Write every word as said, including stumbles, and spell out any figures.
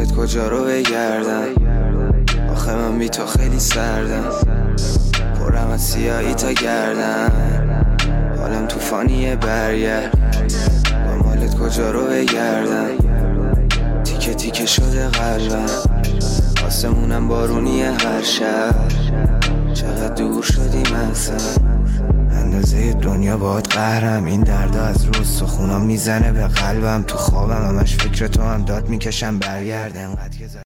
دنبالت کجا رو بگردم، آخه من بی تو خیلی سردم، پرم از سیاهی تا گردم، حالم توفانیه برگرد، دنبالت کجا رو بگردم، تیکه تیکه شده قلبم، آسمونم بارونیه هر شب، چقدر دور شدیم اصلا، اندازه دنیا باهات قهرم، این دردا از رو استخونام میزنه به قلبم، تو خوابم همش فکر تو هم داد میکشم برگرد انقدر که